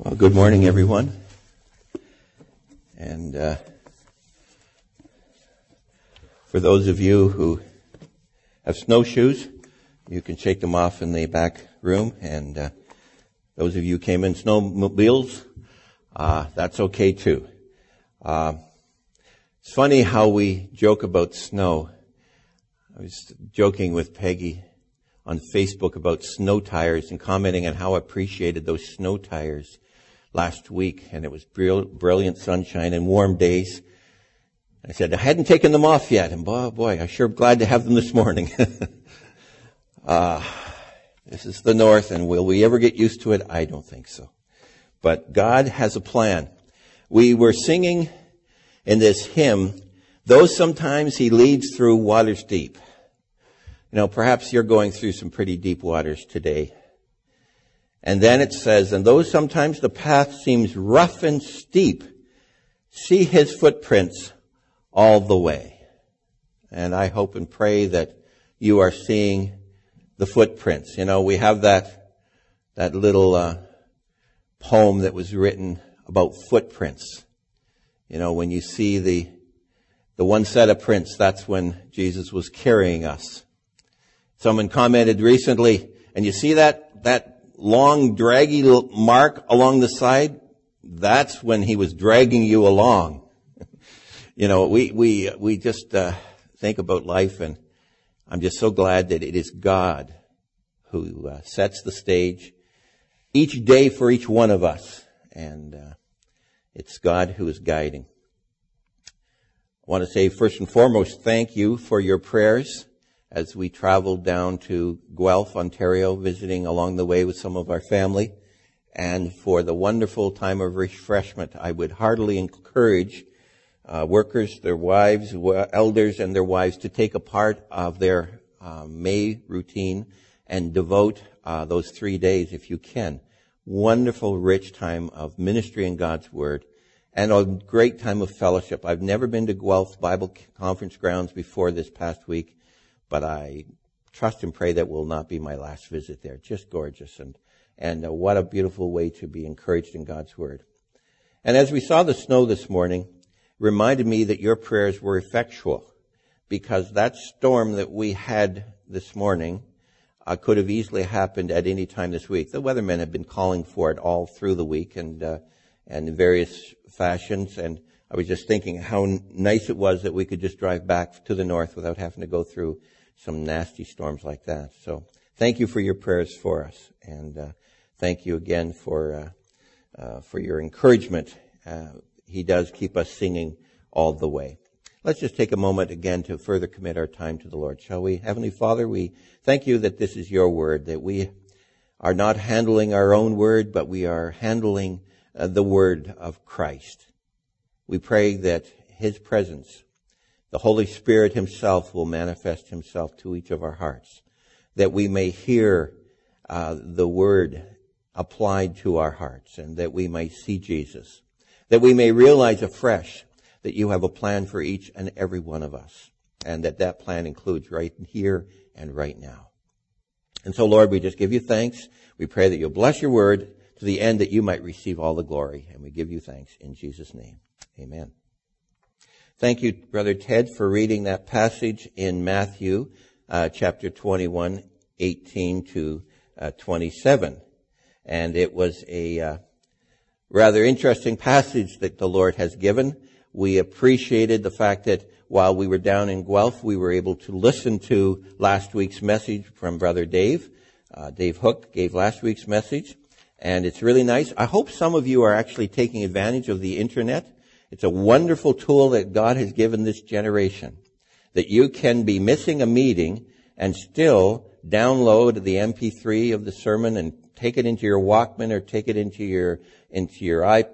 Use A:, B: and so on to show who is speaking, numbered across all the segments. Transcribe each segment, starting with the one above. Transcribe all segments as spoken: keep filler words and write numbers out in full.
A: Well, good morning, everyone. And uh, for those of you who have snowshoes, you can shake them off in the back room. And uh, those of you who came in snowmobiles, uh, that's okay too. Uh, it's funny how we joke about snow. I was joking with Peggy on Facebook about snow tires and commenting on how I appreciated those snow tires last week, and it was brilliant sunshine and warm days. I said I hadn't taken them off yet, and boy, boy, I'm sure glad to have them this morning. uh, this is the north, and will we ever get used to it? I don't think so. But God has a plan. We were singing in this hymn, though sometimes He leads through waters deep. You know, perhaps you're going through some pretty deep waters today. And then it says, and though sometimes the path seems rough and steep, see His footprints all the way. And I hope and pray that you are seeing the footprints. You know, we have that, that little, uh, poem that was written about footprints. You know, when you see the, the one set of prints, that's when Jesus was carrying us. Someone commented recently, and you see that, that long, draggy mark along the side? That's when He was dragging you along. You know, we, we, we just, uh, think about life, and I'm just so glad that it is God who uh, sets the stage each day for each one of us. And, uh, it's God who is guiding. I want to say first and foremost, thank you for your prayers as we traveled down to Guelph, Ontario, visiting along the way with some of our family, and for the wonderful time of refreshment. I would heartily encourage uh, workers, their wives, elders, and their wives to take a part of their uh, May routine and devote uh, those three days if you can. Wonderful, rich time of ministry in God's Word, and a great time of fellowship. I've never been to Guelph Bible Conference grounds before this past week, but I trust and pray that will not be my last visit there. Just gorgeous. And, and uh, what a beautiful way to be encouraged in God's Word. And as we saw the snow this morning, it reminded me that your prayers were effectual, because that storm that we had this morning uh, could have easily happened at any time this week. The weathermen have been calling for it all through the week and, uh, and in various fashions. And I was just thinking how nice it was that we could just drive back to the north without having to go through some nasty storms like that. So thank you for your prayers for us, and uh, thank you again for uh, uh, for your encouragement. Uh, he does keep us singing all the way. Let's just take a moment again to further commit our time to the Lord, shall we? Heavenly Father, we thank you that this is your word, that we are not handling our own word, but we are handling uh, the word of Christ. We pray that His presence, the Holy Spirit Himself, will manifest Himself to each of our hearts, that we may hear uh, the word applied to our hearts, and that we may see Jesus, that we may realize afresh that you have a plan for each and every one of us, and that that plan includes right here and right now. And so, Lord, we just give you thanks. We pray that you'll bless your word to the end that you might receive all the glory, and we give you thanks in Jesus' name. Amen. Thank you, Brother Ted, for reading that passage in Matthew uh, chapter twenty-one, eighteen to uh, twenty-seven. And it was a uh, rather interesting passage that the Lord has given. We appreciated the fact that while we were down in Guelph, we were able to listen to last week's message from Brother Dave. Uh, Dave Hook gave last week's message, and it's really nice. I hope some of you are actually taking advantage of the internet. It's a wonderful tool that God has given this generation, that you can be missing a meeting and still download the M P three of the sermon and take it into your Walkman or take it into your into your iPhone,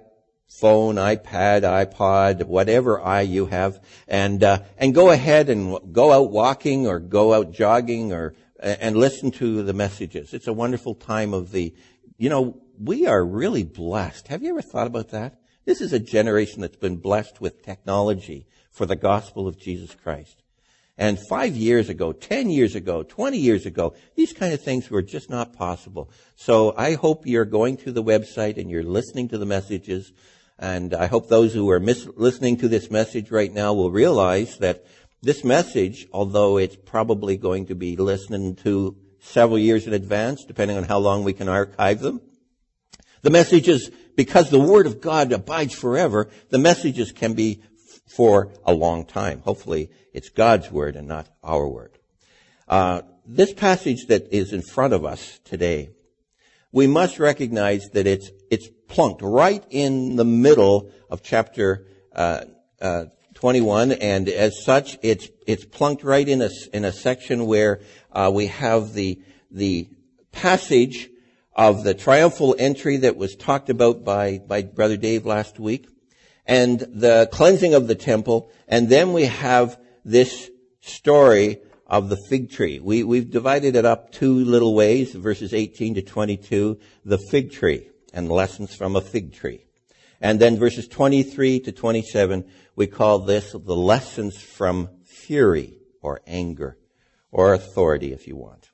A: iPad, iPod, whatever i you have, and uh, and go ahead and go out walking or go out jogging or and listen to the messages. It's a wonderful time of the, you know, we are really blessed. Have you ever thought about that? This is a generation that's been blessed with technology for the gospel of Jesus Christ. And five years ago, ten years ago, twenty years ago, these kind of things were just not possible. So I hope you're going to the website and you're listening to the messages. And I hope those who are mis- listening to this message right now will realize that this message, although it's probably going to be listened to several years in advance, depending on how long we can archive them, the messages, because the Word of God abides forever, the messages can be f- for a long time. Hopefully it's God's Word and not our word. Uh, this passage that is in front of us today, we must recognize that it's it's plunked right in the middle of chapter uh, uh, twenty-one, and as such, it's it's plunked right in a in a section where uh, we have the the passage of the triumphal entry that was talked about by by Brother Dave last week, and the cleansing of the temple, and then we have this story of the fig tree. We, we've divided it up two little ways, verses eighteen to twenty-two, the fig tree and lessons from a fig tree. And then verses twenty-three to twenty-seven, we call this the lessons from fury or anger or authority, if you want.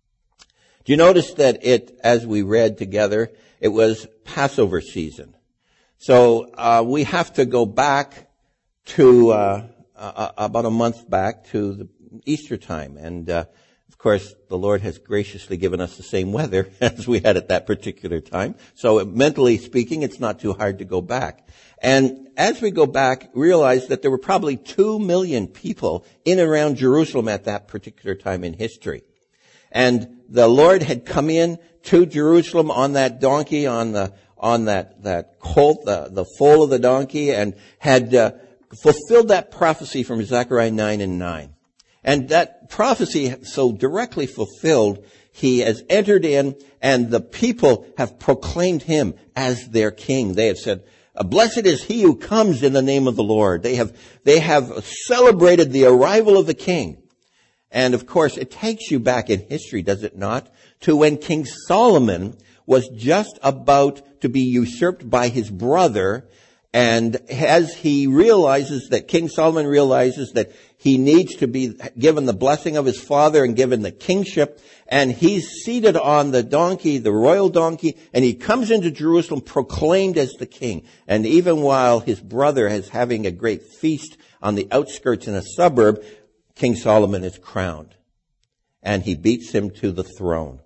A: Do you notice that it, as we read together, it was Passover season. So uh, we have to go back to uh, uh, about a month back to the Easter time. And, uh, of course, the Lord has graciously given us the same weather as we had at that particular time. So mentally speaking, it's not too hard to go back. And as we go back, realize that there were probably two million people in and around Jerusalem at that particular time in history. And the Lord had come in to Jerusalem on that donkey, on the, on that, that colt, the, the foal of the donkey, and had, uh, fulfilled that prophecy from Zechariah nine and nine. And that prophecy so directly fulfilled, he has entered in, and the people have proclaimed him as their king. They have said, blessed is he who comes in the name of the Lord. They have, they have celebrated the arrival of the king. And of course, it takes you back in history, does it not, to when King Solomon was just about to be usurped by his brother. And as he realizes that, King Solomon realizes that he needs to be given the blessing of his father and given the kingship, and he's seated on the donkey, the royal donkey, and he comes into Jerusalem proclaimed as the king. And even while his brother is having a great feast on the outskirts in a suburb, King Solomon is crowned, and he beats him to the throne.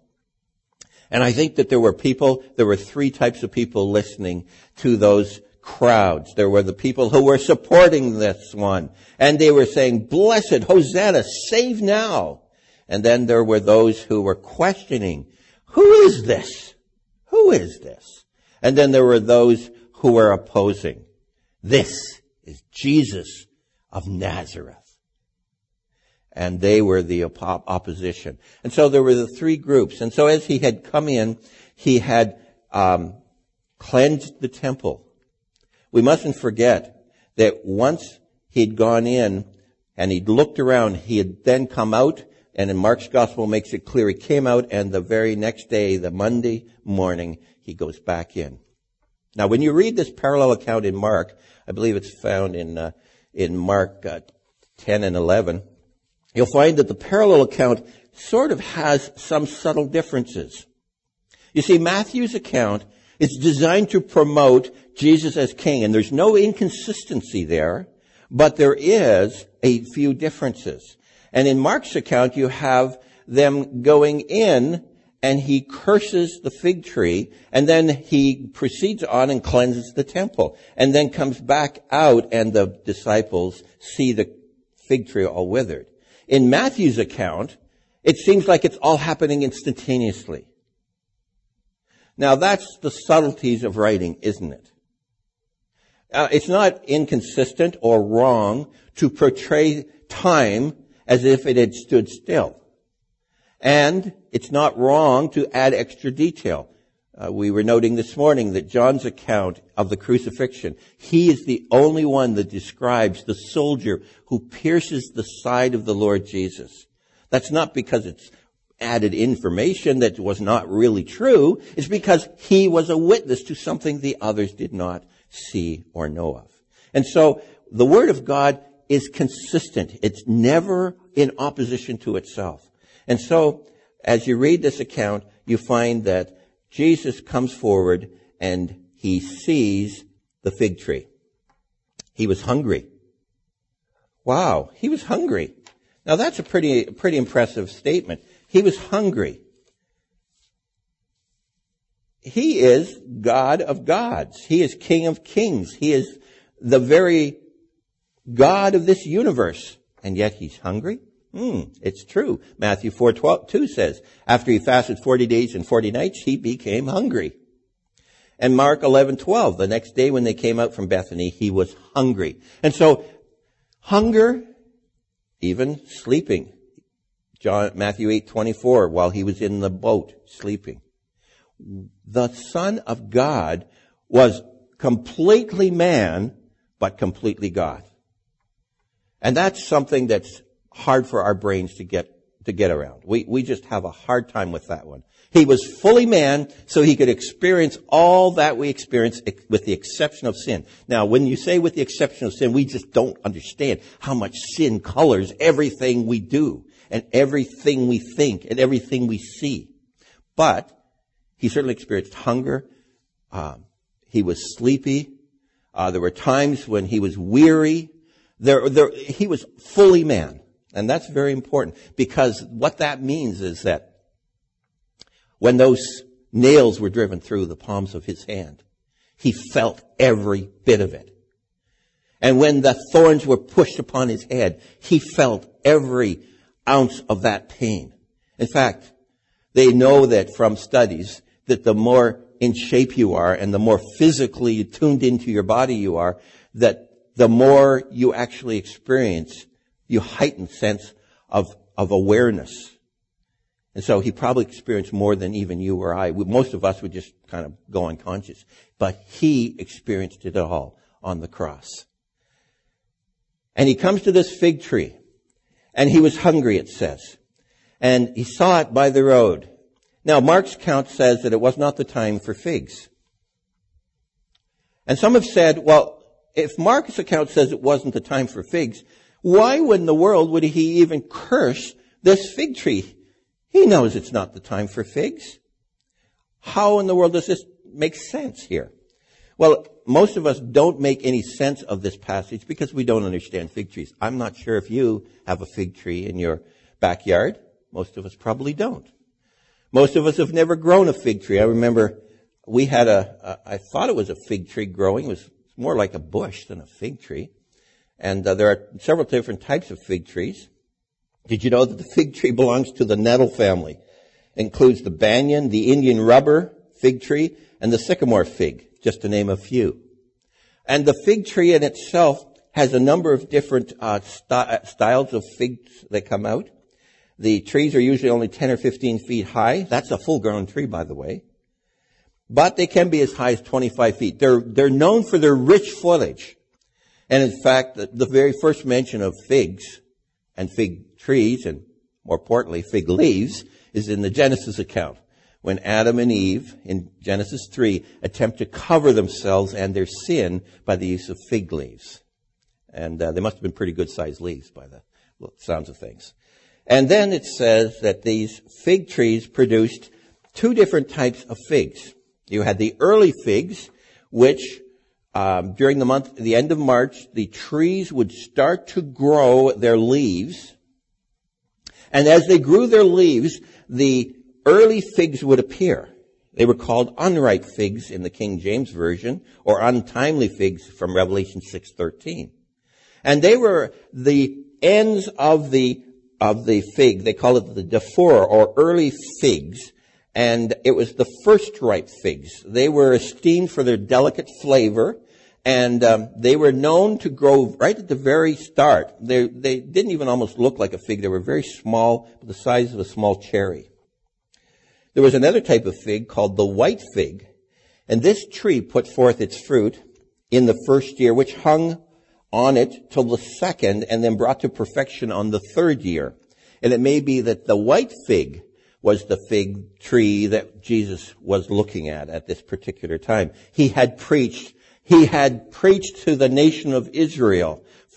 A: And I think that there were people, there were three types of people listening to those crowds. There were the people who were supporting this one, and they were saying, blessed, Hosanna, save now. And then there were those who were questioning, who is this? Who is this? And then there were those who were opposing. This is Jesus of Nazareth. And they were the op- opposition. And so there were the three groups. And so as he had come in, he had um, cleansed the temple. We mustn't forget that once he'd gone in and he'd looked around, he had then come out, and in Mark's gospel makes it clear he came out, and the very next day, the Monday morning, he goes back in. Now, when you read this parallel account in Mark, I believe it's found in uh, in Mark uh, ten and eleven, you'll find that the parallel account sort of has some subtle differences. You see, Matthew's account is designed to promote Jesus as king, and there's no inconsistency there, but there is a few differences. And in Mark's account, you have them going in, and he curses the fig tree, and then he proceeds on and cleanses the temple, and then comes back out, and the disciples see the fig tree all withered. In Matthew's account, it seems like it's all happening instantaneously. Now, that's the subtleties of writing, isn't it? Uh, it's not inconsistent or wrong to portray time as if it had stood still. And it's not wrong to add extra detail. Uh, we were noting this morning that John's account of the crucifixion, he is the only one that describes the soldier who pierces the side of the Lord Jesus. That's not because it's added information that was not really true. It's because he was a witness to something the others did not see or know of. And so the Word of God is consistent. It's never in opposition to itself. And so, as you read this account, you find that Jesus comes forward and he sees the fig tree. He was hungry. Wow, he was hungry. Now that's a pretty, pretty impressive statement. He was hungry. He is God of gods. He is King of kings. He is the very God of this universe. And yet he's hungry? Hmm, it's true. Matthew four two says, after he fasted forty days and forty nights, he became hungry. And Mark eleven twelve, the next day when they came out from Bethany, he was hungry. And so, hunger, even sleeping. John, Matthew eight twenty-four, while he was in the boat, sleeping. The Son of God was completely man, but completely God. And that's something that's hard for our brains to get, to get around. We, we just have a hard time with that one. He was fully man, so he could experience all that we experience with the exception of sin. Now, when you say with the exception of sin, we just don't understand how much sin colors everything we do and everything we think and everything we see. But he certainly experienced hunger. Um, he was sleepy. Uh, there were times when he was weary. There, there, he was fully man. And that's very important because what that means is that when those nails were driven through the palms of his hand, he felt every bit of it. And when the thorns were pushed upon his head, he felt every ounce of that pain. In fact, they know that from studies that the more in shape you are and the more physically tuned into your body you are, that the more you actually experience, you heightened sense of, of awareness. And so he probably experienced more than even you or I. Most of us would just kind of go unconscious. But he experienced it all on the cross. And he comes to this fig tree. And he was hungry, it says. And he saw it by the road. Now, Mark's account says that it was not the time for figs. And some have said, well, if Mark's account says it wasn't the time for figs, why in the world would he even curse this fig tree? He knows it's not the time for figs. How in the world does this make sense here? Well, most of us don't make any sense of this passage because we don't understand fig trees. I'm not sure if you have a fig tree in your backyard. Most of us probably don't. Most of us have never grown a fig tree. I remember we had a, a I thought it was a fig tree growing. It was more like a bush than a fig tree. And uh, there are several different types of fig trees. Did you know that the fig tree belongs to the nettle family? It includes the banyan, the Indian rubber fig tree, and the sycamore fig, just to name a few. And the fig tree in itself has a number of different uh, st- styles of figs that come out. The trees are usually only ten or fifteen feet high. That's a full-grown tree, by the way. But they can be as high as twenty-five feet. They're, they're known for their rich foliage. And in fact, the, the very first mention of figs and fig trees, and more importantly, fig leaves, is in the Genesis account, when Adam and Eve, in Genesis three, attempt to cover themselves and their sin by the use of fig leaves. And uh, they must have been pretty good-sized leaves by the sounds of things. And then it says that these fig trees produced two different types of figs. You had the early figs, which um, during the month, the end of March, the trees would start to grow their leaves. And as they grew their leaves, the early figs would appear. They were called unripe figs in the King James Version, or untimely figs from Revelation six thirteen. And they were the ends of the of the fig. They call it the Dephora, or early figs. And it was the first ripe figs. They were esteemed for their delicate flavor, and um, they were known to grow right at the very start. They, they didn't even almost look like a fig. They were very small, the size of a small cherry. There was another type of fig called the white fig, and this tree put forth its fruit in the first year, which hung on it till the second, and then brought to perfection on the third year. And it may be that the white fig was the fig tree that Jesus was looking at at this particular time. He had preached, he had preached to the nation of Israel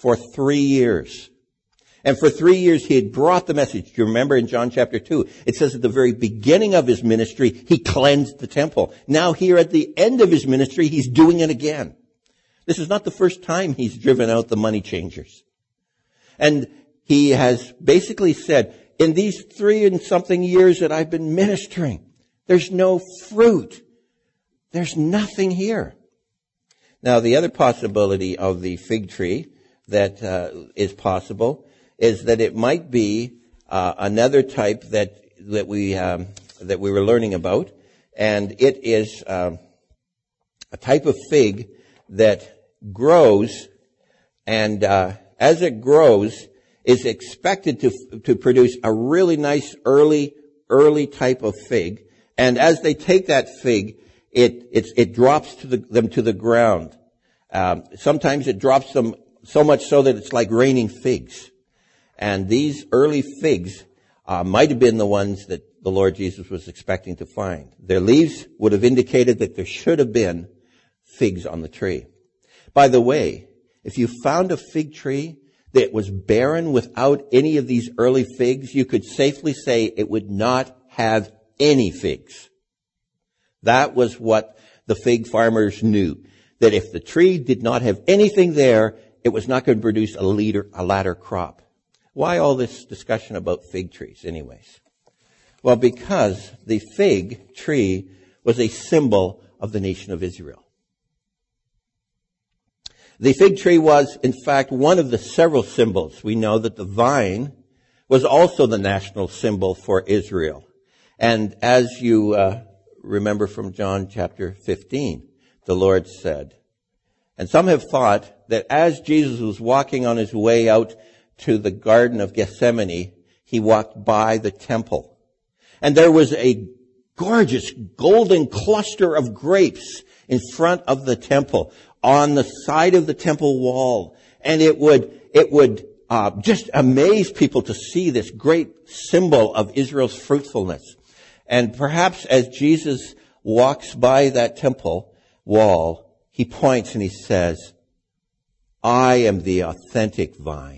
A: for three years. And for three years he had brought the message. Do you remember in John chapter two? It says at the very beginning of his ministry, he cleansed the temple. Now here at the end of his ministry, he's doing it again. This is not the first time he's driven out the money changers. And he has basically said, in these three and something years that I've been ministering, there's no fruit. There's nothing here. Now the other possibility of the fig tree that uh, is possible is that it might be uh, another type that that we um, that we were learning about, and it is um, a type of fig that grows, and uh, as it grows, is expected to to produce a really nice early early type of fig, and as they take that fig, it it, it drops to the, them to the ground. Um, sometimes it drops them so much so that it's like raining figs. And these early figs uh, might have been the ones that the Lord Jesus was expecting to find. Their leaves would have indicated that there should have been figs on the tree. By the way, if you found a fig tree that was barren without any of these early figs, you could safely say it would not have any figs. That was what the fig farmers knew, that if the tree did not have anything there, it was not going to produce a later, a latter crop. Why all this discussion about fig trees anyways? Well, because the fig tree was a symbol of the nation of Israel. The fig tree was, in fact, one of the several symbols. We know that the vine was also the national symbol for Israel. And as you uh, remember from John chapter fifteen, the Lord said, and some have thought that as Jesus was walking on his way out to the Garden of Gethsemane, he walked by the temple. And there was a gorgeous golden cluster of grapes in front of the temple, on the side of the temple wall. And it would, it would uh, just amaze people to see this great symbol of Israel's fruitfulness. And perhaps as Jesus walks by that temple wall, he points and he says, I am the authentic vine.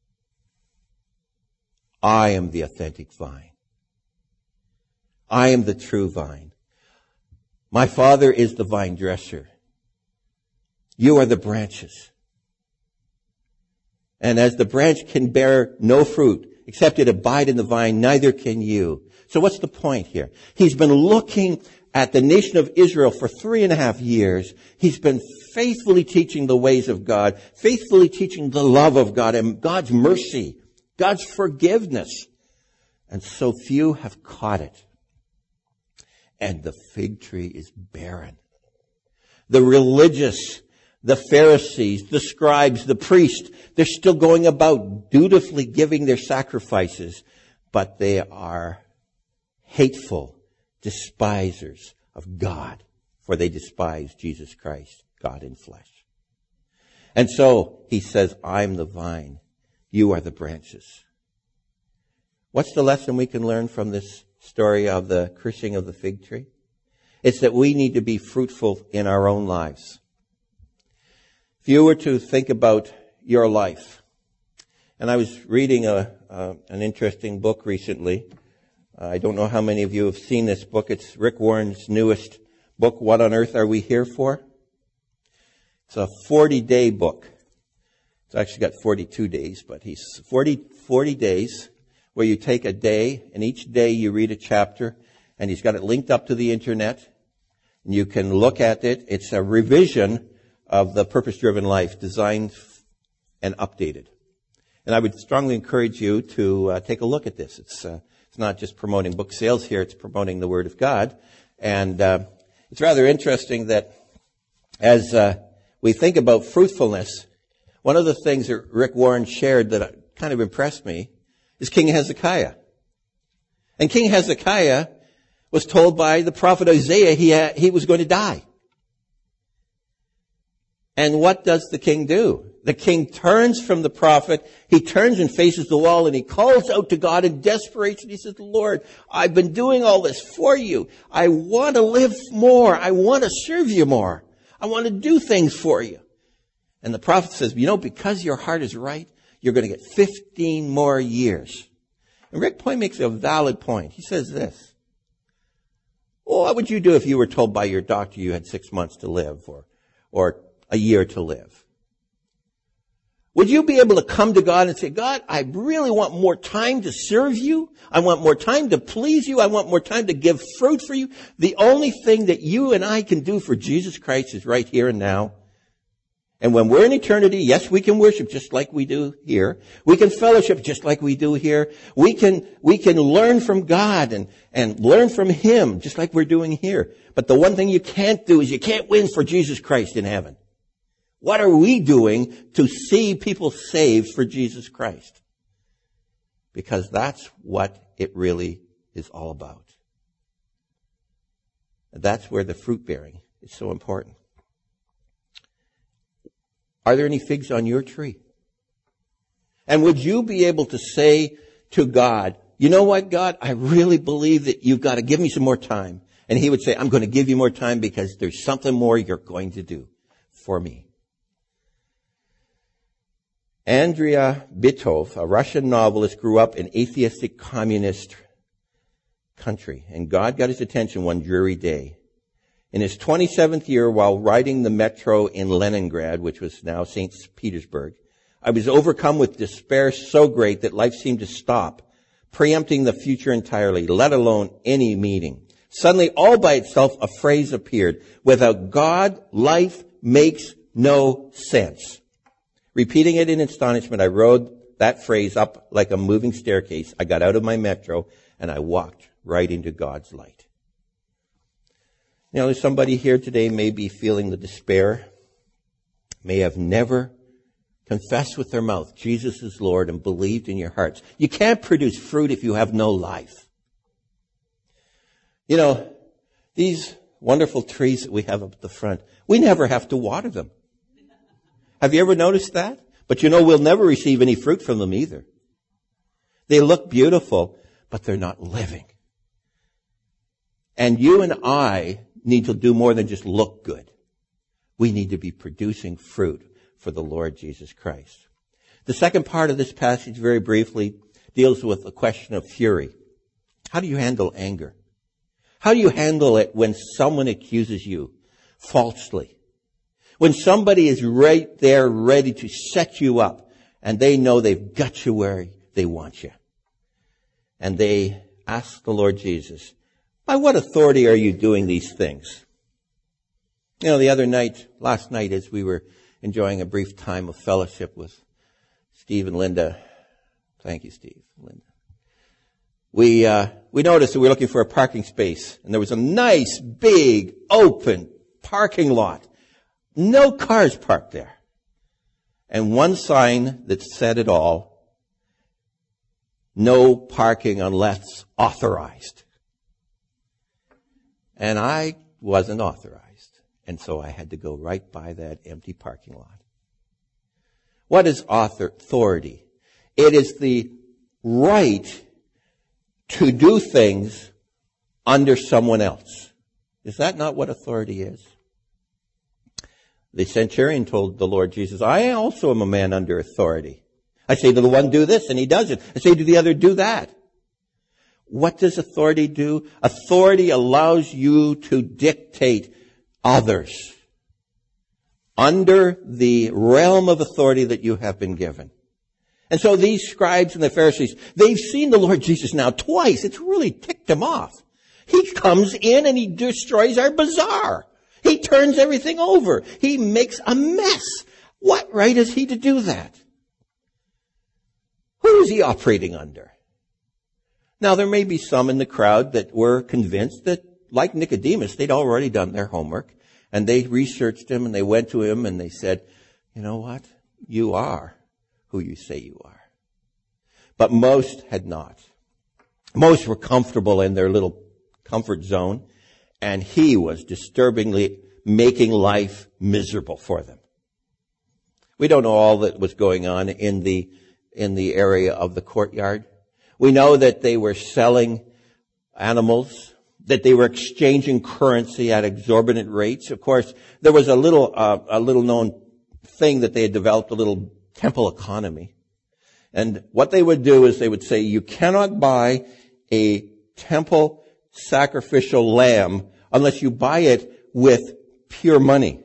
A: I am the authentic vine. I am the true vine. My Father is the vine dresser. You are the branches. And as the branch can bear no fruit, except it abide in the vine, neither can you. So what's the point here? He's been looking at the nation of Israel for three and a half years. He's been faithfully teaching the ways of God, faithfully teaching the love of God and God's mercy, God's forgiveness. And so few have caught it. And the fig tree is barren. The religious, the Pharisees, the scribes, the priests, they're still going about dutifully giving their sacrifices, but they are hateful despisers of God, for they despise Jesus Christ, God in flesh. And so he says, I'm the vine, you are the branches. What's the lesson we can learn from this story of the cursing of the fig tree? It's that we need to be fruitful in our own lives. If you were to think about your life, and I was reading a, uh, an interesting book recently. Uh, I don't know how many of you have seen this book. It's Rick Warren's newest book, What on Earth Are We Here For? It's a forty-day book. It's actually got forty-two days, but he's forty, forty days where you take a day, and each day you read a chapter, and he's got it linked up to the internet, and you can look at it. It's a revision of the Purpose-Driven Life, designed and updated. And I would strongly encourage you to uh, take a look at this. It's uh, it's not just promoting book sales here, it's promoting the Word of God. And uh, it's rather interesting that as uh, we think about fruitfulness, one of the things that Rick Warren shared that kind of impressed me is King Hezekiah. And King Hezekiah was told by the prophet Isaiah he had, he was going to die. And what does the king do? The king turns from the prophet. He turns and faces the wall and he calls out to God in desperation. He says, Lord, I've been doing all this for you. I want to live more. I want to serve you more. I want to do things for you. And the prophet says, you know, because your heart is right, you're going to get fifteen more years. And Rick Point makes a valid point. He says this. Well, what would you do if you were told by your doctor you had six months to live or, or a year to live? Would you be able to come to God and say, God, I really want more time to serve you. I want more time to please you. I want more time to give fruit for you. The only thing that you and I can do for Jesus Christ is right here and now. And when we're in eternity, yes, we can worship just like we do here. We can fellowship just like we do here. We can, we can learn from God and, and learn from Him just like we're doing here. But the one thing you can't do is you can't win for Jesus Christ in heaven. What are we doing to see people saved for Jesus Christ? Because that's what it really is all about. That's where the fruit bearing is so important. Are there any figs on your tree? And would you be able to say to God, you know what, God, I really believe that you've got to give me some more time. And He would say, I'm going to give you more time because there's something more you're going to do for me. Andrei Bitov, a Russian novelist, grew up in atheistic communist country, and God got his attention one dreary day. In his twenty-seventh year, while riding the metro in Leningrad, which was now Saint Petersburg, I was overcome with despair so great that life seemed to stop, preempting the future entirely, let alone any meaning. Suddenly, all by itself, a phrase appeared. Without God, life makes no sense. Repeating it in astonishment, I rode that phrase up like a moving staircase. I got out of my metro and I walked right into God's light. You know, there's somebody here today may be feeling the despair, may have never confessed with their mouth Jesus is Lord and believed in your hearts. You can't produce fruit if you have no life. You know, these wonderful trees that we have up at the front, we never have to water them. Have you ever noticed that? But you know, we'll never receive any fruit from them either. They look beautiful, but they're not living. And you and I need to do more than just look good. We need to be producing fruit for the Lord Jesus Christ. The second part of this passage, very briefly, deals with the question of fury. How do you handle anger? How do you handle it when someone accuses you falsely? When somebody is right there ready to set you up and they know they've got you where they want you. And they ask the Lord Jesus, by what authority are you doing these things? You know, the other night, last night, as we were enjoying a brief time of fellowship with Steve and Linda, thank you, Steve, Linda. We, uh, we noticed that we were looking for a parking space and there was a nice, big, open parking lot. No cars parked there. And one sign that said it all, no parking unless authorized. And I wasn't authorized. And so I had to go right by that empty parking lot. What is authority? It is the right to do things under someone else. Is that not what authority is? The centurion told the Lord Jesus, I also am a man under authority. I say to the one, do this, and he does it. I say to the other, do that. What does authority do? Authority allows you to dictate others under the realm of authority that you have been given. And so these scribes and the Pharisees, they've seen the Lord Jesus now twice. It's really ticked them off. He comes in and he destroys our bazaar. He turns everything over. He makes a mess. What right is he to do that? Who is he operating under? Now, there may be some in the crowd that were convinced that, like Nicodemus, they'd already done their homework, and they researched him, and they went to him, and they said, you know what? You are who you say you are. But most had not. Most were comfortable in their little comfort zone, and he was disturbingly making life miserable for them. We don't know all that was going on in the, in the area of the courtyard. We know that they were selling animals, that they were exchanging currency at exorbitant rates. Of course, there was a little, uh, a little known thing that they had developed, a little temple economy. And what they would do is they would say, you cannot buy a temple sacrificial lamb unless you buy it with pure money.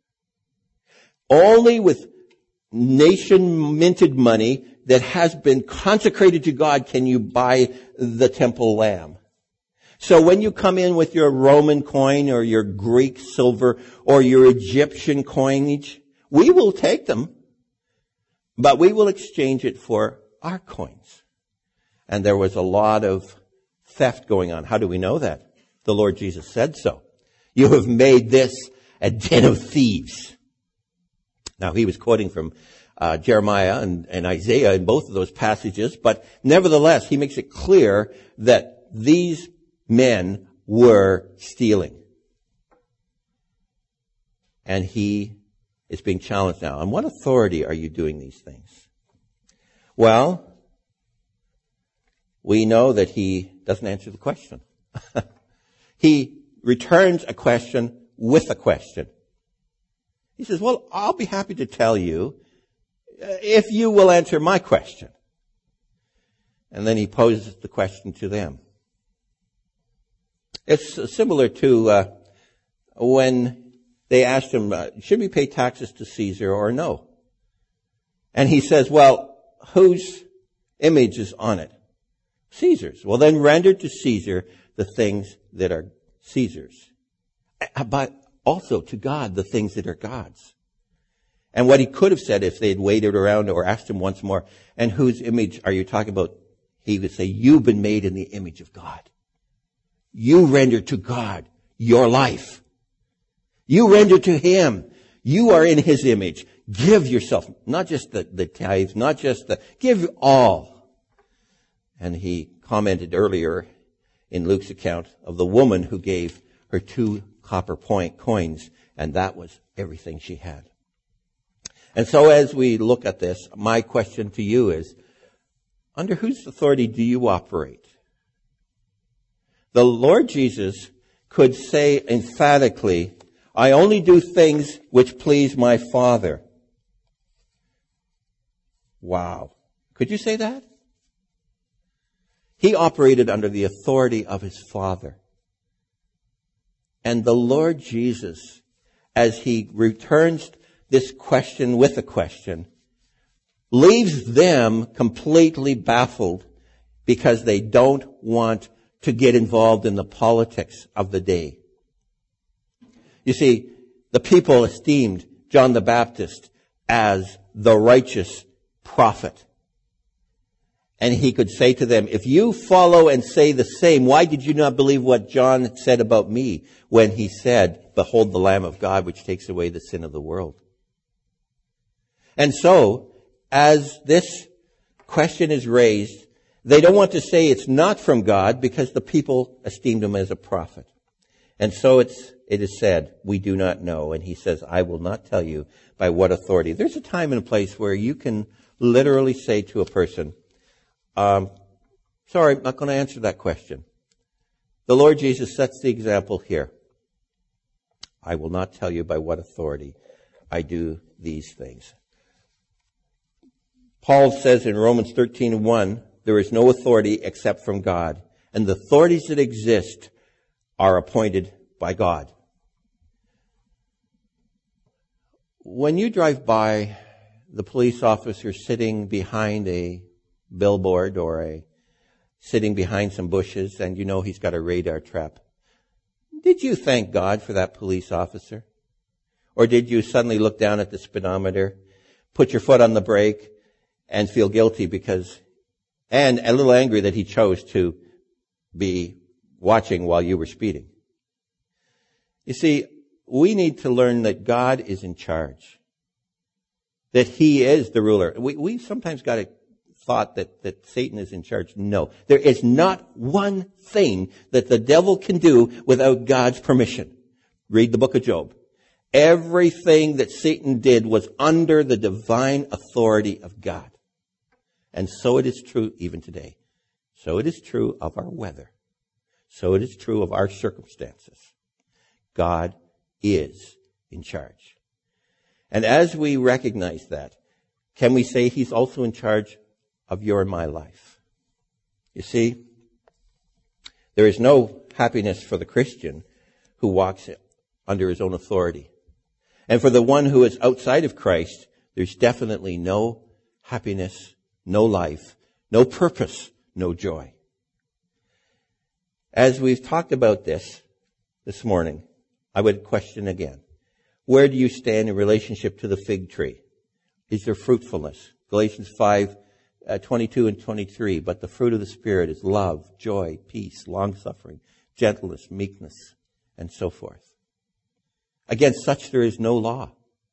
A: Only with nation minted money that has been consecrated to God can you buy the temple lamb. So when you come in with your Roman coin or your Greek silver or your Egyptian coinage, we will take them, but we will exchange it for our coins. And there was a lot of theft going on. How do we know that? The Lord Jesus said so. You have made this a den of thieves. Now, he was quoting from uh, Jeremiah and, and Isaiah in both of those passages, but nevertheless, he makes it clear that these men were stealing. And he is being challenged now. On what authority are you doing these things? Well, we know that he doesn't answer the question. He returns a question with a question. He says, well, I'll be happy to tell you if you will answer my question. And then he poses the question to them. It's similar to uh, when they asked him, uh, should we pay taxes to Caesar or no? And he says, well, whose image is on it? Caesar's. Well, then render to Caesar the things that are Caesar's. But also to God the things that are God's. And what he could have said if they had waited around or asked him once more, and whose image are you talking about? He would say, you've been made in the image of God. You render to God your life. You render to him. You are in his image. Give yourself, not just the, the tithes, not just the, give all. And he commented earlier in Luke's account of the woman who gave her two copper point coins, and that was everything she had. And so as we look at this, my question to you is, under whose authority do you operate? The Lord Jesus could say emphatically, I only do things which please my Father. Wow. Could you say that? He operated under the authority of his Father. And the Lord Jesus, as he returns this question with a question, leaves them completely baffled because they don't want to get involved in the politics of the day. You see, the people esteemed John the Baptist as the righteous prophet. And he could say to them, if you follow and say the same, why did you not believe what John said about me when he said, behold the Lamb of God which takes away the sin of the world? And so, as this question is raised, they don't want to say it's not from God because the people esteemed him as a prophet. And so it's, it is said, we do not know. And he says, I will not tell you by what authority. There's a time and a place where you can literally say to a person, um, sorry, I'm not going to answer that question. The Lord Jesus sets the example here. I will not tell you by what authority I do these things. Paul says in Romans thirteen one, there is no authority except from God, and the authorities that exist are appointed by God. When you drive by the police officer sitting behind a billboard or a sitting behind some bushes and you know he's got a radar trap, did you thank God for that police officer? Or did you suddenly look down at the speedometer, put your foot on the brake, and feel guilty because, and a little angry that he chose to be watching while you were speeding? You see, we need to learn that God is in charge, that he is the ruler. We, we sometimes got a thought that, that Satan is in charge. No, there is not one thing that the devil can do without God's permission. Read the book of Job. Everything that Satan did was under the divine authority of God. And so it is true even today. So it is true of our weather. So it is true of our circumstances. God is in charge. And as we recognize that, can we say he's also in charge of your and my life? You see, there is no happiness for the Christian who walks under his own authority. And for the one who is outside of Christ, there's definitely no happiness, no life, no purpose, no joy. As we've talked about this this morning, I would question again, where do you stand in relationship to the fig tree? Is there fruitfulness? Galatians five, uh, twenty-two and twenty-three, but the fruit of the Spirit is love, joy, peace, long-suffering, gentleness, meekness, and so forth. Against such there is no law.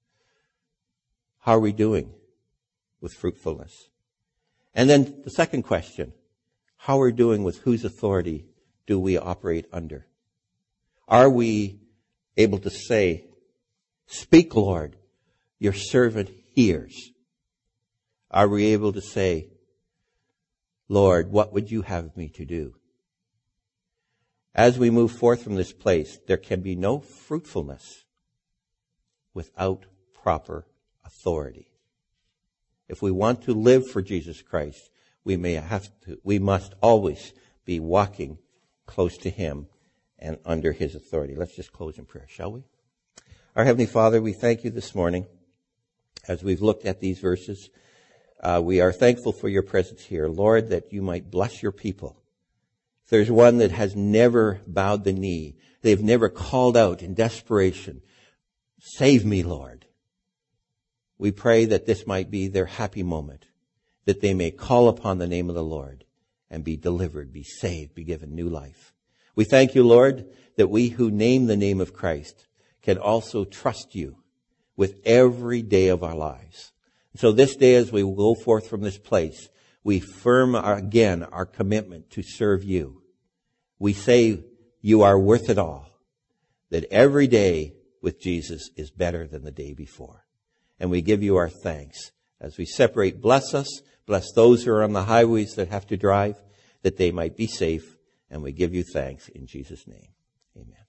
A: How are we doing with fruitfulness? And then the second question, how are we doing with whose authority do we operate under? Are we able to say, speak, Lord, your servant hears? Are we able to say, Lord, what would you have me to do? As we move forth from this place, there can be no fruitfulness without proper authority. If we want to live for Jesus Christ, we may have to, we must always be walking close to him and under his authority. Let's just close in prayer, shall we? Our Heavenly Father, we thank you this morning as we've looked at these verses. Uh, we are thankful for your presence here, Lord, that you might bless your people. If there's one that has never bowed the knee, they've never called out in desperation, save me, Lord. We pray that this might be their happy moment, that they may call upon the name of the Lord and be delivered, be saved, be given new life. We thank you, Lord, that we who name the name of Christ can also trust you with every day of our lives. So this day, as we go forth from this place, we firm our, again our commitment to serve you. We say you are worth it all, that every day with Jesus is better than the day before. And we give you our thanks. As we separate, bless us, bless those who are on the highways that have to drive, that they might be safe. And we give you thanks in Jesus' name. Amen.